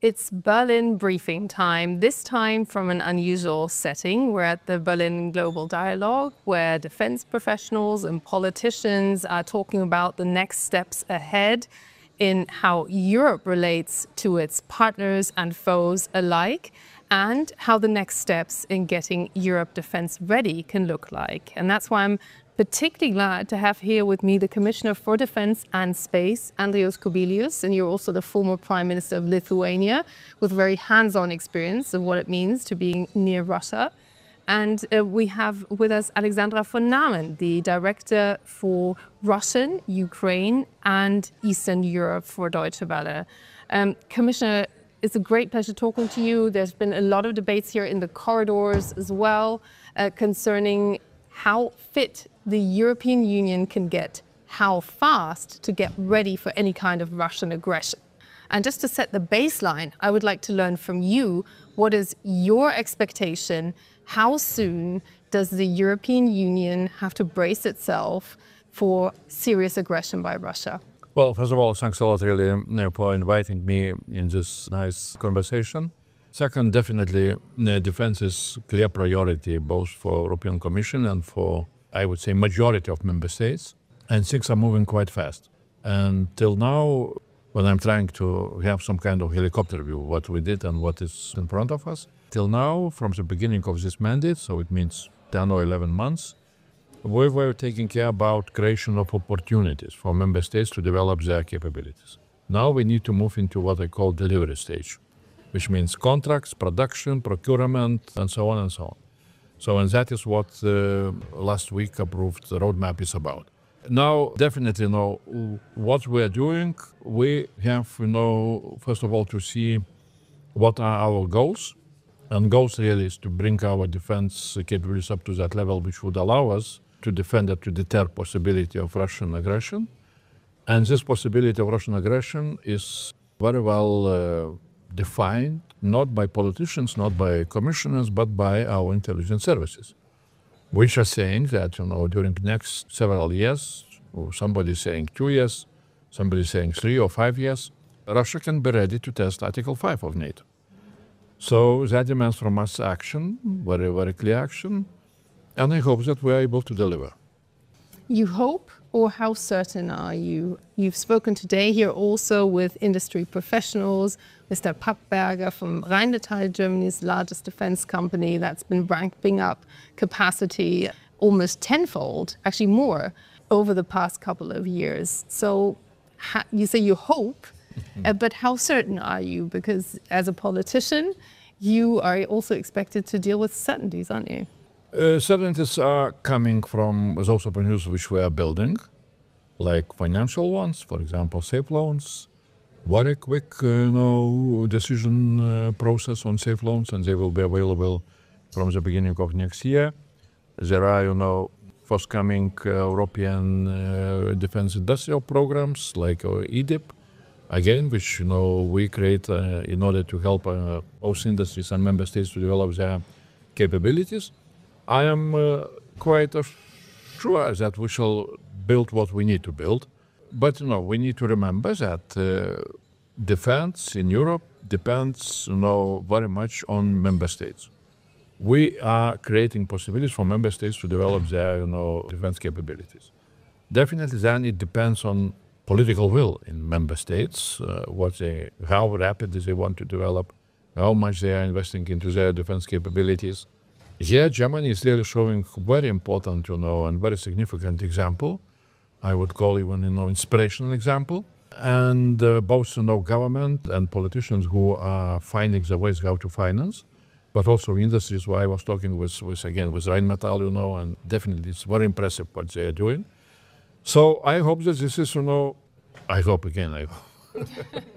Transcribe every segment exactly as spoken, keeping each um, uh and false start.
It's Berlin briefing time, this time from an unusual setting. We're at the Berlin Global Dialogue, where defense professionals and politicians are talking about the next steps ahead in how Europe relates to its partners and foes alike, and how the next steps in getting Europe defense ready can look like. And that's why I'm particularly glad to have here with me the Commissioner for Defense and Space, Andrius Kubilius, and you're also the former Prime Minister of Lithuania with very hands-on experience of what it means to be near Russia. And uh, we have with us Alexandra von Namen, the Director for Russian, Ukraine and Eastern Europe for Deutsche Welle. Um, Commissioner, it's a great pleasure talking to you. There's been a lot of debates here in the corridors as well uh, concerning how fit the European Union can get, how fast to get ready for any kind of Russian aggression. And just to set the baseline, I would like to learn from you, what is your expectation? How soon does the European Union have to brace itself for serious aggression by Russia? Well, first of all, thanks a lot really for inviting me in this nice conversation. Second, definitely, uh, defense is a clear priority both for European Commission and for, I would say, majority of member states. And things are moving quite fast. And till now, when I'm trying to have some kind of helicopter view, what we did and what is in front of us, till now, from the beginning of this mandate, so it means ten or eleven months, we were taking care about creation of opportunities for member states to develop their capabilities. Now we need to move into what I call delivery stage, which means contracts, production, procurement, and so on and so on. So, and that is what uh, last week approved the roadmap is about. Now, definitely, you know, what we are doing, we have, you know, first of all, to see what are our goals. And goals really is to bring our defense capabilities up to that level, which would allow us to defend it, to deter possibility of Russian aggression. And this possibility of Russian aggression is very well uh, defined, not by politicians, not by commissioners, but by our intelligence services, which are saying that, you know, during the next several years, or somebody is saying two years, somebody is saying three or five years, Russia can be ready to test Article five of NATO. So that demands from us action, very, very clear action, and I hope that we are able to deliver. You hope, or how certain are you? You've spoken today here also with industry professionals, Mister Pappberger from Rheinmetall, Germany's largest defense company that's been ramping up capacity almost tenfold, actually more, over the past couple of years. So you say you hope, mm-hmm. uh, but how certain are you? Because as a politician, you are also expected to deal with certainties, aren't you? Uh, certainties are coming from those opportunities which we are building, like financial ones, for example, safe loans, very quick uh, you know, decision uh, process on safe loans, and they will be available from the beginning of next year. There are, you know, forthcoming uh, European uh, defense industrial programs like uh, E D I P, again, which, you know, we create uh, in order to help uh, both industries and member states to develop their capabilities. I am uh, quite uh, sure that we shall build what we need to build. But, you know, we need to remember that uh, defense in Europe depends, you know, very much on member states. We are creating possibilities for member states to develop their, you know, defense capabilities. Definitely, then it depends on political will in member states, uh, what they, how rapidly they want to develop, how much they are investing into their defense capabilities. Here, Germany is really showing very important, you know, and very significant example. I would call even, you know, inspirational example. And uh, both, you know, government and politicians who are finding the ways how to finance, but also industries where I was talking with, with again, with Rheinmetall, you know, and definitely it's very impressive what they are doing. So I hope that this is, you know, I hope again, I hope.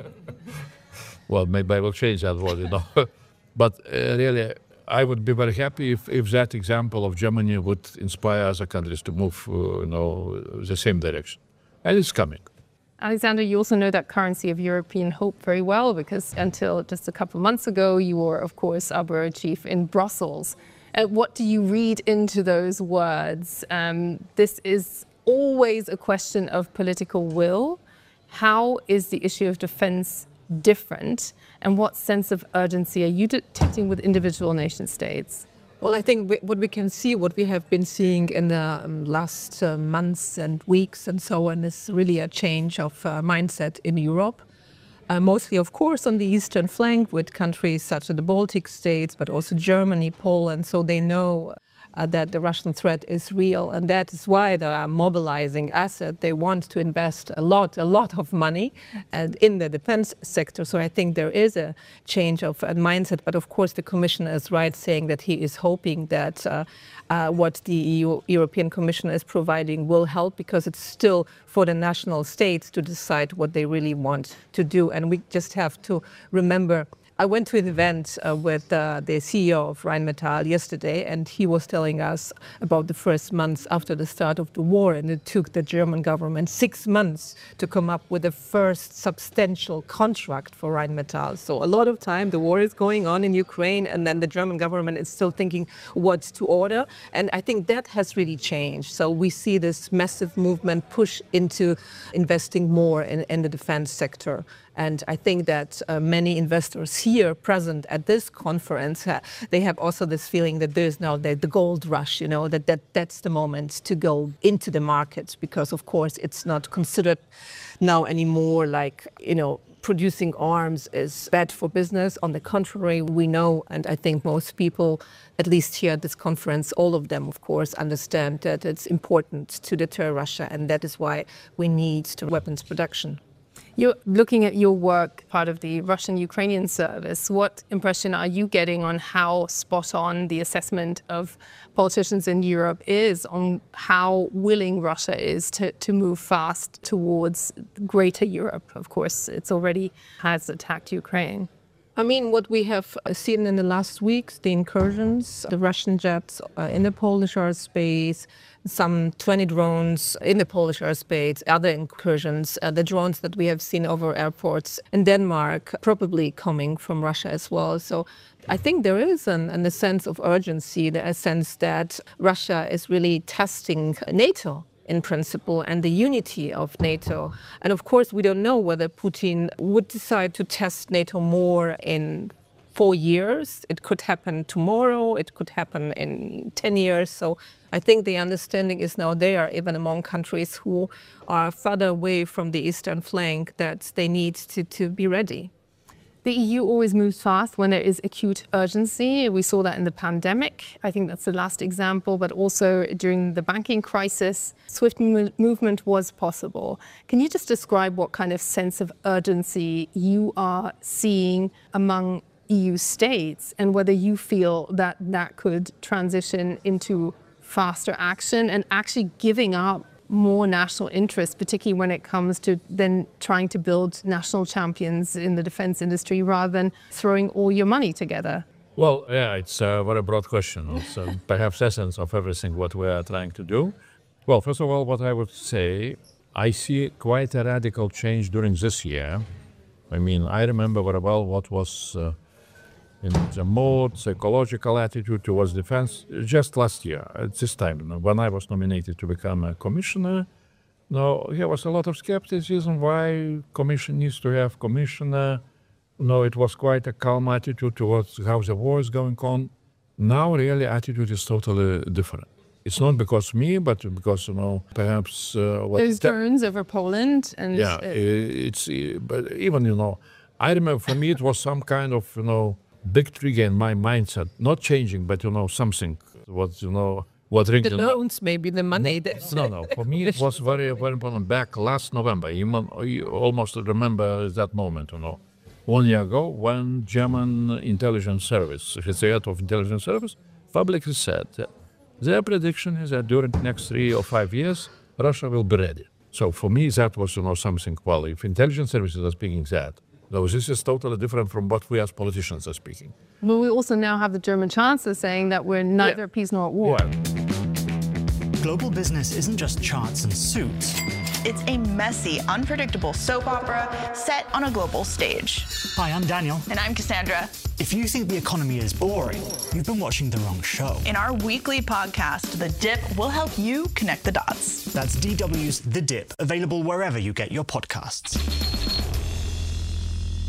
Well, maybe I will change that word, you know. But uh, really, I would be very happy if, if that example of Germany would inspire other countries to move, uh, you know, the same direction. And it's coming. Alexander, you also know that currency of European hope very well, because until just a couple of months ago, you were, of course, our bureau chief in Brussels. Uh, what do you read into those words? Um, this is always a question of political will. How is the issue of defense different? And what sense of urgency are you detecting with individual nation states? Well, I think we, what we can see, what we have been seeing in the um, last uh, months and weeks and so on, is really a change of uh, mindset in Europe. Uh, mostly, of course, on the eastern flank with countries such as the Baltic states, but also Germany, Poland. So they know uh, that the Russian threat is real. And that is why they are mobilizing assets. They want to invest a lot, a lot of money and in the defense sector. So I think there is a change of uh, mindset. But of course, the Commissioner is right saying that he is hoping that uh, uh, what the E U, European Commission is providing will help, because it's still for the national states to decide what they really want to do. And we just have to remember, I went to an event uh, with uh, the C E O of Rheinmetall yesterday, and he was telling us about the first months after the start of the war, and it took the German government six months to come up with the first substantial contract for Rheinmetall. So a lot of time, the war is going on in Ukraine, and then the German government is still thinking what to order. And I think that has really changed. So we see this massive movement push into investing more in, in the defense sector. And I think that uh, many investors here present at this conference, uh, they have also this feeling that there's now the, the gold rush, you know, that, that that's the moment to go into the market, because, of course, it's not considered now anymore like, you know, producing arms is bad for business. On the contrary, we know, and I think most people, at least here at this conference, all of them, of course, understand that it's important to deter Russia, and that is why we need the weapons production. You're looking at your work, part of the Russian-Ukrainian service. What impression are you getting on how spot on the assessment of politicians in Europe is on how willing Russia is to, to move fast towards greater Europe? Of course, it's already has attacked Ukraine. I mean, what we have seen in the last weeks, the incursions, the Russian jets uh, in the Polish airspace, some twenty drones in the Polish airspace, other incursions, uh, the drones that we have seen over airports in Denmark, probably coming from Russia as well. So I think there is an, an, a sense of urgency, a sense that Russia is really testing NATO in principle, and the unity of NATO. And of course, we don't know whether Putin would decide to test NATO more in four years. It could happen tomorrow, it could happen in ten years. So I think the understanding is now there, even among countries who are further away from the eastern flank, that they need to, to be ready. The E U always moves fast when there is acute urgency. We saw that in the pandemic. I think that's the last example, but also during the banking crisis, swift mo- movement was possible. Can you just describe what kind of sense of urgency you are seeing among E U states, and whether you feel that that could transition into faster action and actually giving up more national interest, particularly when it comes to then trying to build national champions in the defense industry rather than throwing all your money together? Well, yeah, it's a very broad question. It's uh, perhaps essence of everything what we are trying to do. Well, first of all, what I would say, I see quite a radical change during this year. I mean, I remember very well what was uh, in the mood, psychological attitude towards defense just last year, at this time, you know, when I was nominated to become a commissioner. No, there was a lot of skepticism why commission needs to have commissioner. No, it was quite a calm attitude towards how the war is going on. Now, really, attitude is totally different. It's not because me, but because, you know, perhaps uh, what Those turns over Poland and yeah, uh, it's but even you know, I remember for me it was some kind of you know. big trigger in my mindset, not changing, but you know, something what you know what the loans, maybe the money. That no, no. For me, it was very, very important. Back last November, you, you almost remember that moment. You know, one year ago, when German intelligence service, the head of intelligence service, publicly said that their prediction is that during the next three or five years, Russia will be ready. So for me, that was you know something. Well, if intelligence services are speaking that. No, this is totally different from what we as politicians are speaking. Well, we also now have the German Chancellor saying that we're neither at peace nor at war. Yeah. Global business isn't just charts and suits. It's a messy, unpredictable soap opera set on a global stage. Hi, I'm Daniel. And I'm Cassandra. If you think the economy is boring, you've been watching the wrong show. In our weekly podcast, The Dip, will help you connect the dots. That's D W's The Dip, available wherever you get your podcasts.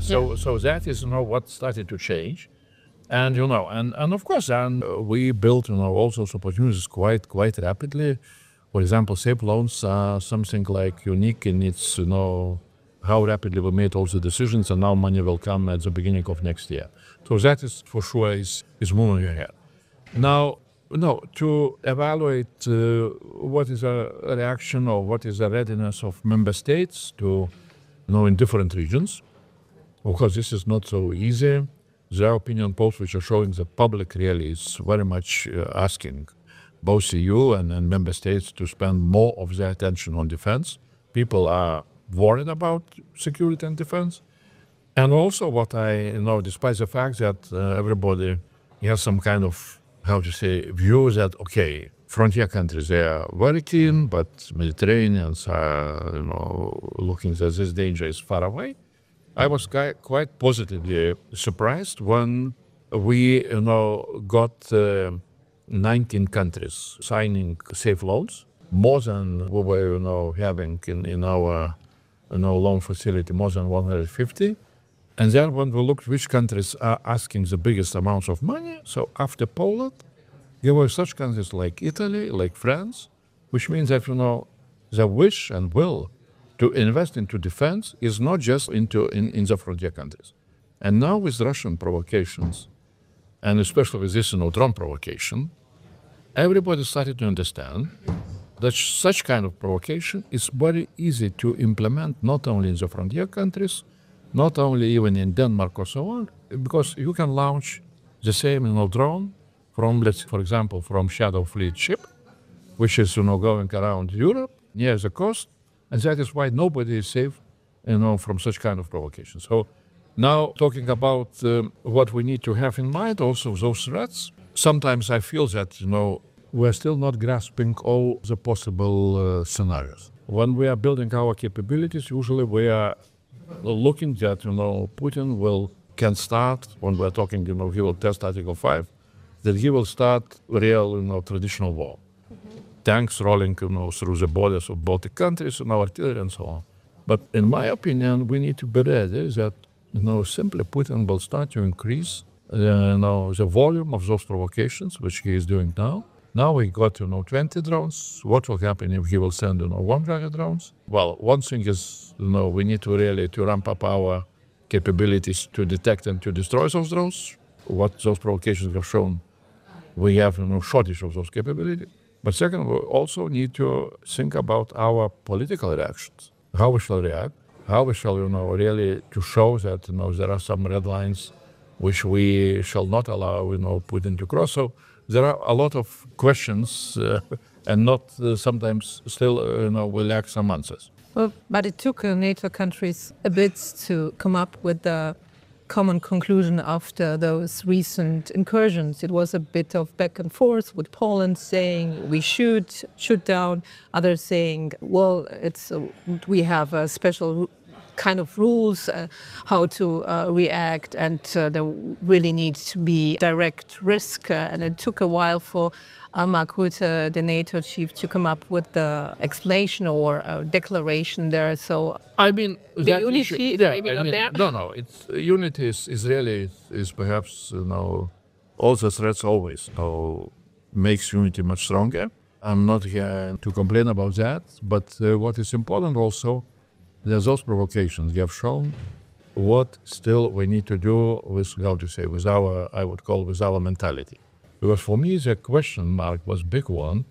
So, so that is, you know, what started to change. And, you know, and, and of course, and we built, you know, all sorts of opportunities quite, quite rapidly. For example, SAFE loans are something like unique in its, you know, how rapidly we made all the decisions, and now money will come at the beginning of next year. So that is for sure is, is moving ahead. Now, no, to evaluate uh, what is a reaction or what is the readiness of member states to, you know, in different regions, of course, this is not so easy. There are opinion polls which are showing the public really is very much uh, asking both E U and, and member states to spend more of their attention on defense. People are worried about security and defense. And also what I you know, despite the fact that uh, everybody has some kind of, how to say, view that, okay, frontier countries, they are very keen, but Mediterraneans are, you know, looking that this danger is far away. I was quite, quite positively surprised when we, you know, got uh, nineteen countries signing SAFE loans, more than we were, you know, having in, in our, you know, loan facility, more than one hundred fifty. And then when we looked which countries are asking the biggest amounts of money, so after Poland, there were such countries like Italy, like France, which means that, you know, the wish and will to invest into defense is not just into in, in the frontier countries. And now with Russian provocations, and especially with this, you know, drone provocation, everybody started to understand that such kind of provocation is very easy to implement not only in the frontier countries, not only even in Denmark or so on, because you can launch the same, you know, drone from, let's for example, from Shadow Fleet ship, which is, you know, going around Europe near the coast, and that is why nobody is safe, you know, from such kind of provocation. So now talking about um, what we need to have in mind, also those threats, sometimes I feel that, you know, we're still not grasping all the possible uh, scenarios. When we are building our capabilities, usually we are looking that, you know, Putin will can start, when we're talking, you know, he will test Article five, that he will start real, you know, traditional war. Mm-hmm. Tanks rolling, you know, through the borders of Baltic countries and artillery and so on. But in my opinion, we need to be ready that, you know, simply Putin will start to increase, uh, you know, the volume of those provocations, which he is doing now. Now we got, you know, twenty drones. What will happen if he will send, you know, one hundred drones? Well, one thing is, you know, we need to really to ramp up our capabilities to detect and to destroy those drones. What those provocations have shown, we have, you know, shortage of those capabilities. But second, we also need to think about our political reactions. How we shall react, how we shall, you know, really to show that, you know, there are some red lines which we shall not allow, you know, Putin to cross. So there are a lot of questions uh, and not uh, sometimes still, uh, you know, we lack some answers. Well, but it took uh, NATO countries a bit to come up with the common conclusion after those recent incursions. It was a bit of back and forth with Poland saying we should shoot down, others saying, well, it's uh, we have a special kind of rules uh, how to uh, react, and uh, there really needs to be direct risk. Uh, and it took a while for uh, Mark Rutte, the NATO chief, to come up with the explanation or uh, declaration there. So I mean, the unity is yeah, maybe I not mean, there. No, no, it's unity is, is really is perhaps, you know, all the threats always, you know, makes unity much stronger. I'm not here to complain about that, but uh, what is important also, there's those provocations. You have shown what still we need to do with, how to say, with our, I would call, with our mentality. Because for me, the question mark was a big one.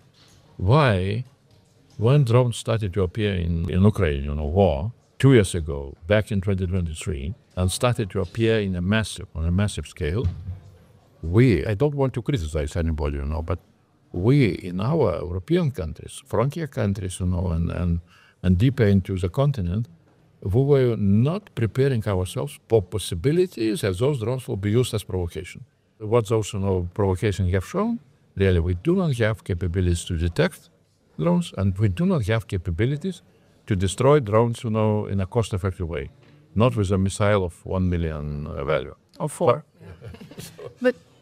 Why, when drones started to appear in, in Ukraine, you know, war, two years ago, back in twenty twenty-three, and started to appear in a massive, on a massive scale, we, I don't want to criticize anybody, you know, but we in our European countries, frontier countries, you know, and, and and deeper into the continent, we were not preparing ourselves for possibilities that those drones will be used as provocation. What those, you know, provocations have shown, really, we do not have capabilities to detect drones, and we do not have capabilities to destroy drones, you know, in a cost-effective way, not with a missile of one million uh, value. Or four. But, But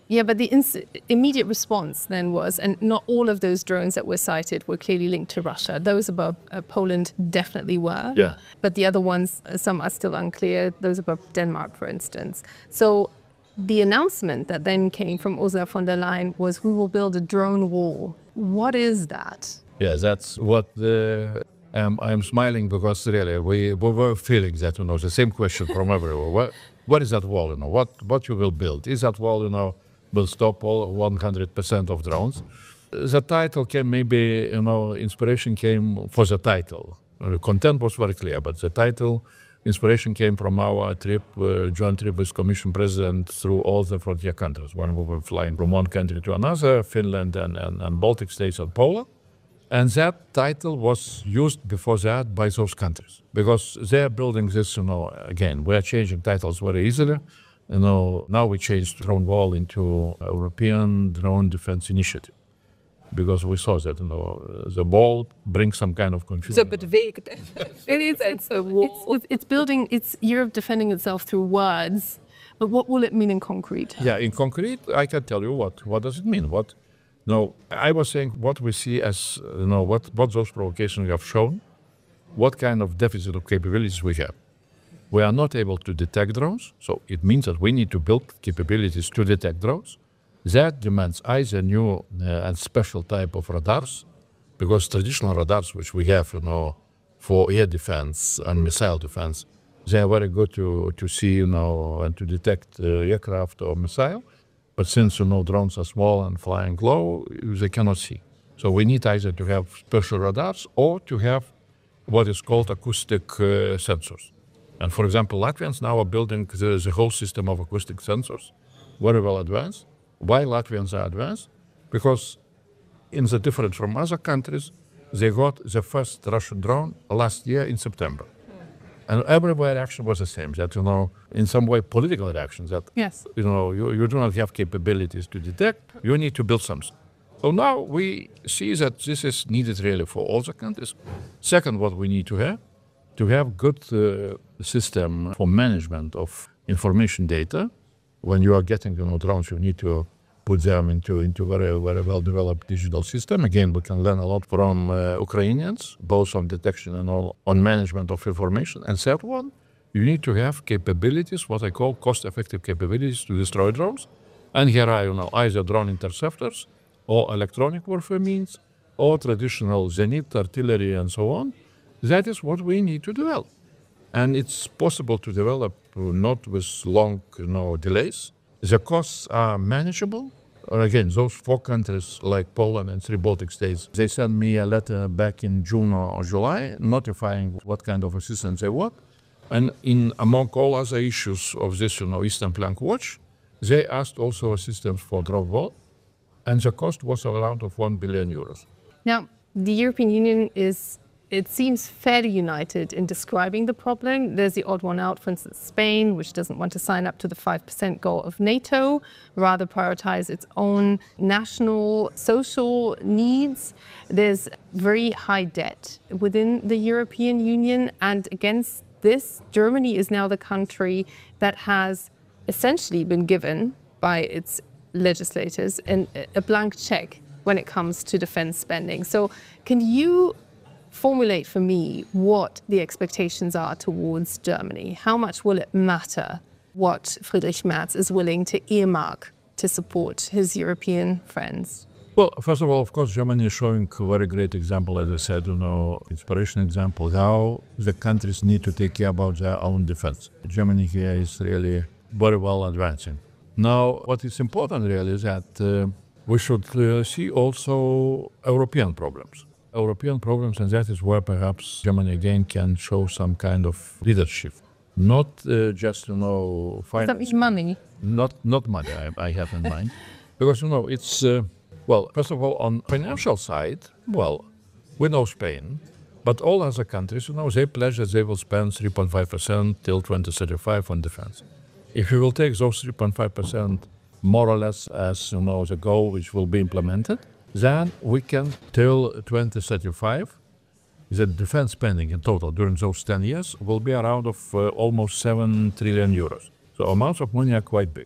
Yeah, but the ins- immediate response then was, and not all of those drones that were cited were clearly linked to Russia. Those above uh, Poland definitely were. Yeah. But the other ones, uh, some are still unclear, those above Denmark, for instance. So the announcement that then came from Ursula von der Leyen was, we will build a drone wall. What is that? Yeah, that's what the... Um, I'm smiling because really we, we were feeling that, you know, the same question from everywhere. What, what is that wall, you know, what, what you will build? Is that wall, you know, will stop all one hundred percent of drones? The title came maybe, you know, inspiration came for the title. The content was very clear, but the title, inspiration came from our trip, uh, joint trip with Commission President through all the frontier countries. When we were flying from one country to another, Finland and, and, and Baltic states and Poland. And that title was used before that by those countries because they're building this, you know, again, we're changing titles very easily. You know, now we changed drone wall into European Drone Defense Initiative because we saw that, you know, the wall brings some kind of confusion. It's a bit vague. It is. It's, a wall. It's, it's building, it's Europe defending itself through words. But what will it mean in concrete? Yeah, in concrete, I can tell you what. What does it mean? What? No, I was saying what we see as, you know, what, what those provocations have shown, what kind of deficit of capabilities we have. We are not able to detect drones, so it means that we need to build capabilities to detect drones. That demands either new uh, and special type of radars, because traditional radars which we have, you know, for air defense and missile defense, they are very good to, to see, you know, and to detect uh, aircraft or missile. But since, you know, drones are small and flying low, they cannot see. So we need either to have special radars or to have what is called acoustic uh, sensors. And for example, Latvians now are building the, the whole system of acoustic sensors, very well advanced. Why Latvians are advanced? Because in the different from other countries, they got the first Russian drone last year in September. And everywhere reaction was the same, that, you know, in some way political reactions that, yes, you know, you, you do not have capabilities to detect, you need to build something. So now we see that this is needed really for all the countries. Second, what we need to have, to have good uh, system for management of information data. When you are getting, you know, drones, you need to put them into into very very well developed digital system. Again, we can learn a lot from uh, Ukrainians, both on detection and all, on management of information. And third one, you need to have capabilities, what I call cost-effective capabilities to destroy drones. And here are, you know, either drone interceptors, or electronic warfare means, or traditional Zenit artillery and so on. That is what we need to develop. And it's possible to develop uh, not with long, you know, delays. The costs are manageable. Again, those four countries like Poland and three Baltic states, they sent me a letter back in June or July notifying what kind of assistance they want. And in among all other issues of this, you know, Eastern Flank Watch, they asked also assistance for drone wall. And the cost was around of one billion euros. Now, the European Union is, it seems, fairly united in describing the problem. There's the odd one out, for instance, Spain, which doesn't want to sign up to the five percent goal of NATO, rather prioritize its own national social needs. There's very high debt within the European Union, and against this, Germany is now the country that has essentially been given by its legislators an, a blank check when it comes to defense spending. So can you formulate for me what the expectations are towards Germany? How much will it matter what Friedrich Merz is willing to earmark to support his European friends? Well, first of all, of course, Germany is showing a very great example, as I said, you know, inspiration example, how the countries need to take care about their own defense. Germany here is really very well advancing. Now, what is important really is that uh, we should uh, see also European problems. European problems, and that is where perhaps Germany again can show some kind of leadership. Not uh, just, you know, finance. Does that mean money? Not, not money, I, I have in mind. Because, you know, it's, uh, well, first of all, on financial side, well, we know Spain, but all other countries, you know, they pledge that they will spend three point five percent till twenty thirty-five on defense. If you will take those three point five percent more or less as, you know, the goal which will be implemented, then we can, till twenty thirty-five, the defense spending in total during those ten years will be around of uh, almost seven trillion euros. So amounts of money are quite big.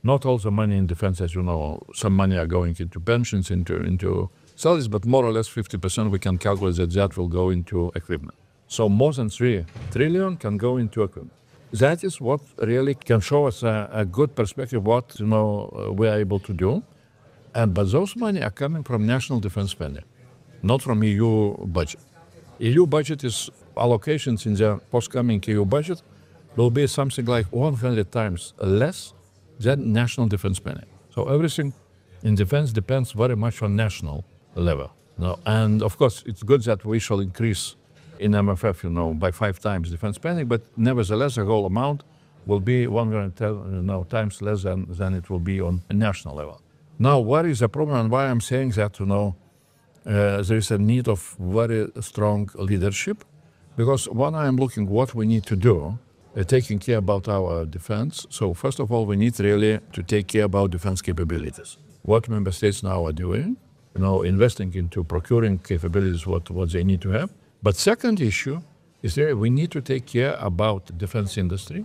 Not all the money in defense, as you know, some money are going into pensions, into into salaries, but more or less fifty percent we can calculate that that will go into equipment. So more than three trillion can go into equipment. That is what really can show us a, a good perspective what you know uh, we are able to do. And but those money are coming from national defense spending, not from E U budget. E U budget is allocations in the forthcoming E U budget will be something like one hundred times less than national defense spending. So everything in defense depends very much on national level. No, and of course, it's good that we shall increase in M F F, you know, by five times defense spending, but nevertheless, the whole amount will be one hundred you know, times less than, than it will be on a national level. Now, what is the problem and why I'm saying that, you know, uh, there is a need of very strong leadership? Because when I'm looking what we need to do, uh, taking care about our defense, so first of all, we need really to take care about defense capabilities. What member states now are doing, you know, investing into procuring capabilities, what, what they need to have. But second issue is that we need to take care about the defense industry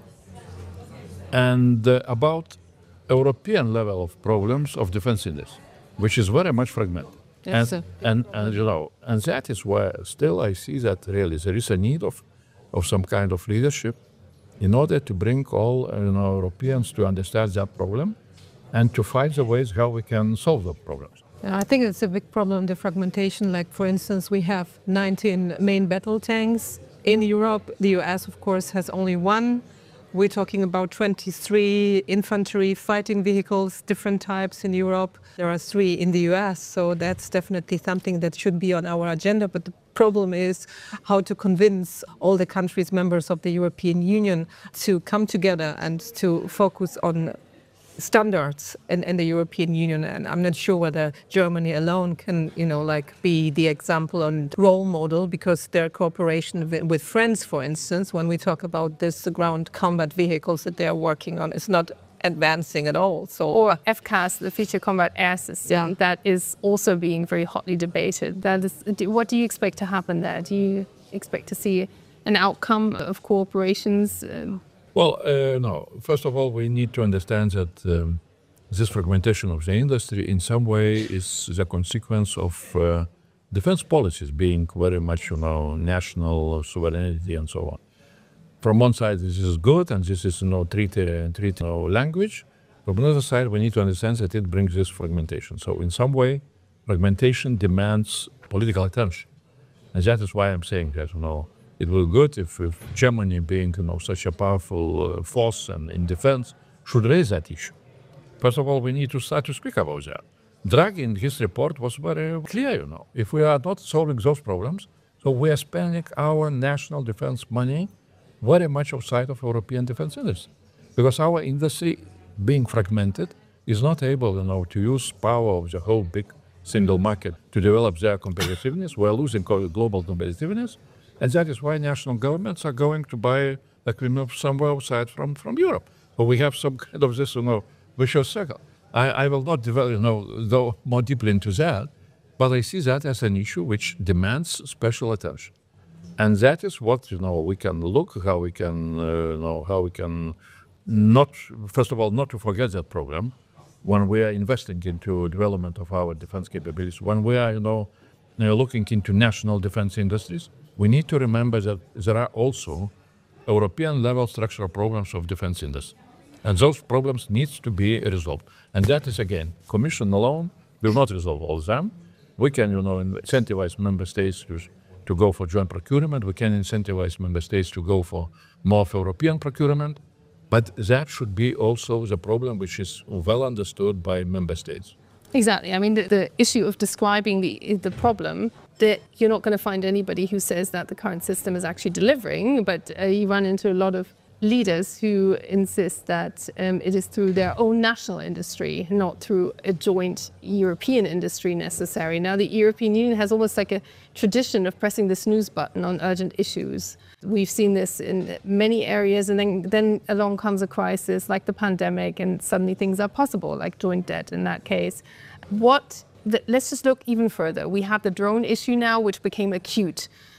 and uh, about European level of problems of defense industry, which is very much fragmented. Yes, and, and, and, you know, and that is where still I see that really there is a need of, of some kind of leadership in order to bring all uh, you know, Europeans to understand that problem and to find the ways how we can solve the problems. I think it's a big problem, the fragmentation. Like, for instance, we have nineteen main battle tanks. In Europe, the U S, of course, has only one. We're talking about twenty-three infantry fighting vehicles, different types in Europe. There are three in the U S, so that's definitely something that should be on our agenda. But the problem is how to convince all the countries, members of the European Union, to come together and to focus on standards in, in the European Union. And I'm not sure whether Germany alone can, you know, like be the example and role model, because their cooperation with, with France, for instance, when we talk about this ground combat vehicles that they are working on, is not advancing at all. So, or F CAS, the Future Combat Air System, Yeah. that is also being very hotly debated. That is, do- what do you expect to happen there? Do you expect to see an outcome of cooperations? Um, Well, uh, no. First of all, we need to understand that um, this fragmentation of the industry in some way is the consequence of uh, defense policies being very much, you know, national sovereignty and so on. From one side, this is good, and this is, you know, treaty, treaty you know, language. From another side, we need to understand that it brings this fragmentation. So in some way, fragmentation demands political attention. And that is why I'm saying that, you know, it will be good if, if Germany, being you know such a powerful uh, force and in defense, should raise that issue. First of all, we need to start to speak about that. Draghi in his report was very clear, you know. If we are not solving those problems, so we are spending our national defense money very much outside of European defense industry. Because our industry, being fragmented, is not able, you know, to use power of the whole big single market to develop their competitiveness. We are losing co- global competitiveness. And that is why national governments are going to buy equipment somewhere outside from, from Europe. So we have some kind of this, you know, vicious circle. I, I will not develop, you know, go more deeply into that, but I see that as an issue which demands special attention. And that is what, you know, we can look, how we can, uh, you know, how we can not, first of all, not to forget that program when we are investing into development of our defense capabilities, when we are, you know, you know looking into national defense industries. We need to remember that there are also European-level structural programs of defense industry. And those problems need to be resolved. And that is, again, Commission alone will not resolve all of them. We can, you know, incentivize member states to, to go for joint procurement. We can incentivize member states to go for more of European procurement. But that should be also the problem which is well understood by member states. Exactly. I mean, the, the issue of describing the the problem, that you're not going to find anybody who says that the current system is actually delivering, but uh, you run into a lot of leaders who insist that um, it is through their own national industry, not through a joint European industry necessary. Now, the European Union has almost like a tradition of pressing the snooze button on urgent issues. We've seen this in many areas, and then, then along comes a crisis like the pandemic, and suddenly things are possible, like joint debt in that case. What? The, let's just look even further. We have the drone issue now, which became acute.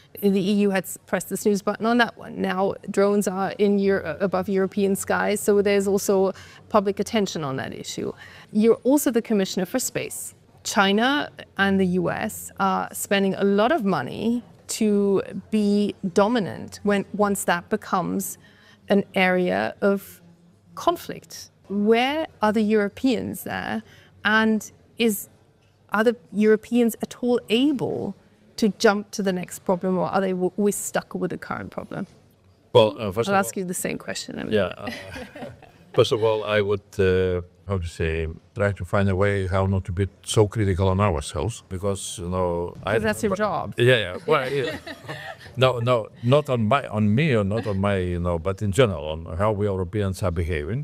The E U had pressed the snooze button on that one. Now drones are in Euro- above European skies, so there's also public attention on that issue. You're also the commissioner for space. China and the U S are spending a lot of money to be dominant when once that becomes an area of conflict. Where are the Europeans there? And is are the Europeans at all able to jump to the next problem, or are they always stuck with the current problem? Well, uh, first I'll of ask all, you the same question. I mean. yeah. Uh, first of all, I would, uh, how to say, try to find a way how not to be so critical on ourselves, because you know, I. That's your job. Yeah, yeah. Well, yeah. no, no, not on my, on me, or not on my, you know, but in general on how we Europeans are behaving.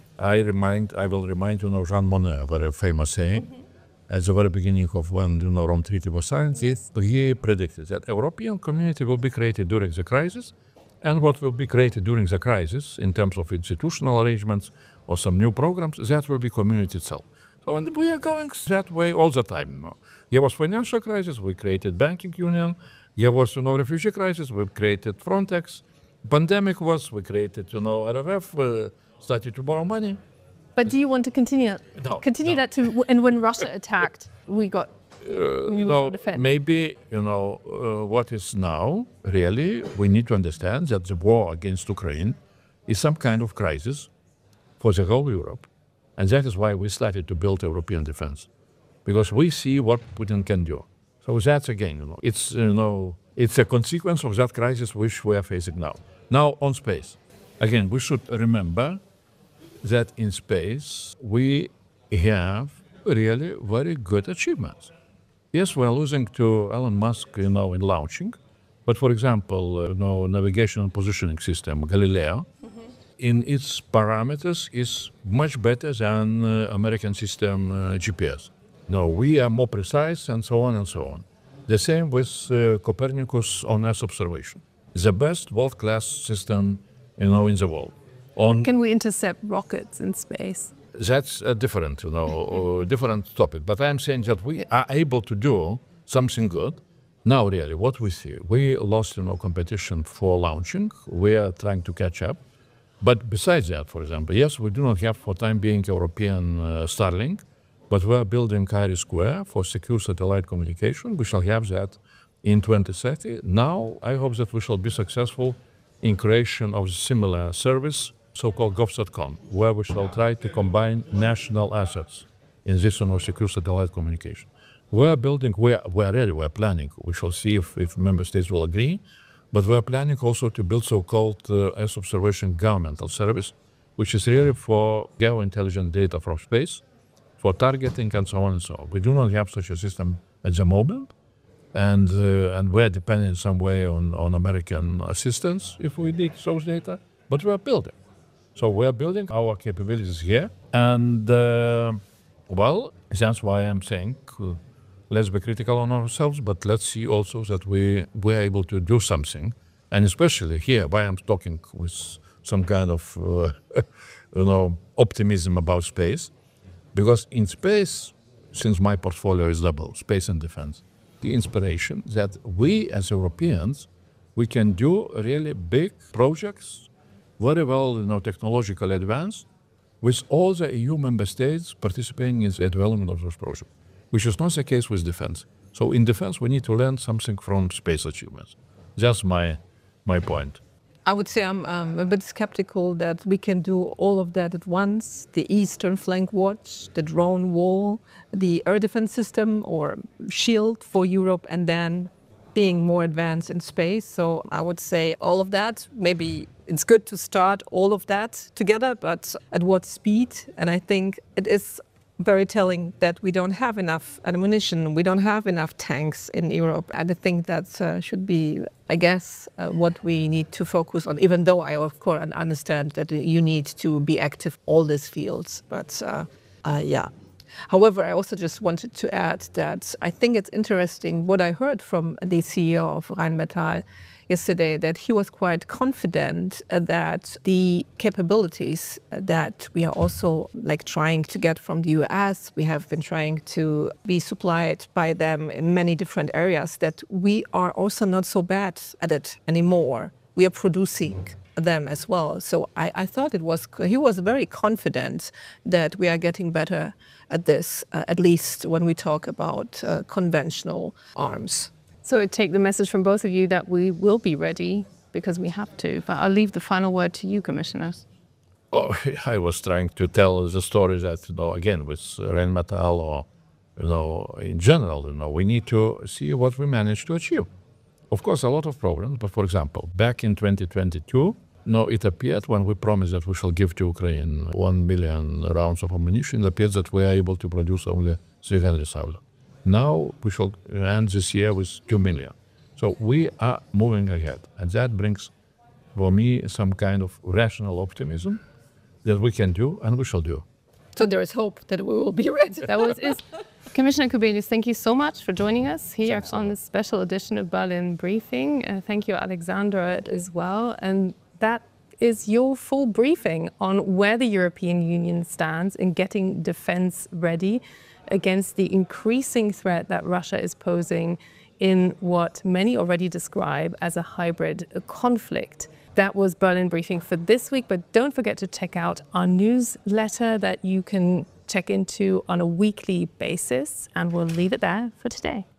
I remind, I will remind you know Jean Monnet, a very famous saying. Mm-hmm. At the very beginning of when you know Rome Treaty was signed, he predicted that European community will be created during the crisis, and what will be created during the crisis in terms of institutional arrangements or some new programs, that will be community itself. So and we are going that way all the time. You know. There was financial crisis, we created banking union. There was you know refugee crisis, we created Frontex. Pandemic was, we created you know R R F, uh, started to borrow money. But do you want to continue No, continue no. that to and when Russia attacked, we got Uh, we no, were defense. maybe you know uh, what is now really. We need to understand that the war against Ukraine is some kind of crisis for the whole Europe, and that is why we started to build European defense, because we see what Putin can do. So that's again, you know, it's you know, it's a consequence of that crisis which we are facing now. Now on space, again, we should remember that in space we have really very good achievements. Yes, we're losing to Elon Musk, you know, in launching, but for example, uh, you know, navigation and positioning system Galileo, mm-hmm. in its parameters is much better than uh, American system uh, G P S. No, we are more precise and so on and so on. The same with uh, Copernicus on Earth observation. The best world-class system, you know, in the world. On Can we intercept rockets in space? That's a different, you know, uh, different topic. But I'm saying that we are able to do something good. Now, really, what we see, we lost, you know, competition for launching. We are trying to catch up. But besides that, for example, yes, we do not have for time being European uh, Starlink, but we are building IRIS² for secure satellite communication. We shall have that in twenty thirty. Now, I hope that we shall be successful in creation of similar service, so-called GovSatcom, where we shall try to combine national assets in this you know, secure satellite communication. We are building, we are, we are ready, we are planning. We shall see if, if member states will agree, but we are planning also to build so-called uh, Earth observation governmental service, which is really for geointelligence data from space, for targeting and so on and so on. We do not have such a system at the moment, and uh, and we're dependent in some way on, on American assistance if we need those data, but we are building. So we are building our capabilities here, and uh, well, that's why I'm saying uh, let's be critical on ourselves, but let's see also that we we're able to do something, and especially here, why I'm talking with some kind of uh, you know optimism about space, because in space, since my portfolio is double, space and defense, the inspiration that we as Europeans we can do really big projects. Very well, you know, technologically advanced, with all the E U member states participating in the development of those projects, which is not the case with defense. So in defense, we need to learn something from space achievements. That's my my point. I would say I'm um, a bit skeptical that we can do all of that at once. The Eastern Flank Watch, the drone wall, the air defense system or shield for Europe, and then being more advanced in space. So I would say all of that, maybe it's good to start all of that together, but at what speed? And I think it is very telling that we don't have enough ammunition, we don't have enough tanks in Europe. And I think that uh, should be, I guess, uh, what we need to focus on, even though I, of course, understand that you need to be active all these fields. But uh, uh, yeah. However, I also just wanted to add that I think it's interesting what I heard from the C E O of Rheinmetall yesterday, that he was quite confident uh, that the capabilities that we are also like trying to get from the U S, we have been trying to be supplied by them in many different areas, that we are also not so bad at it anymore. We are producing them as well. So I, I thought it was, he was very confident that we are getting better at this, uh, at least when we talk about uh, conventional arms. So I take the message from both of you that we will be ready because we have to. But I'll leave the final word to you, commissioners. Oh, I was trying to tell the story that, you know, again, with Rheinmetall or, you know, in general, you know, we need to see what we managed to achieve. Of course, a lot of problems, but for example, back in twenty twenty-two, no, it appeared when we promised that we shall give to Ukraine one million rounds of ammunition, it appeared that we are able to produce only three hundred thousand. Now we shall end this year with two million. So we are moving ahead. And that brings, for me, some kind of rational optimism that we can do and we shall do. So there is hope that we will be ready. That was it. Commissioner Kubilius, thank you so much for joining us here on this special edition of Berlin Briefing. Uh, thank you, Alexandra, as well. And that is your full briefing on where the European Union stands in getting defense ready against the increasing threat that Russia is posing in what many already describe as a hybrid conflict. That was Berlin Briefing for this week, but don't forget to check out our newsletter that you can check into on a weekly basis, and we'll leave it there for today.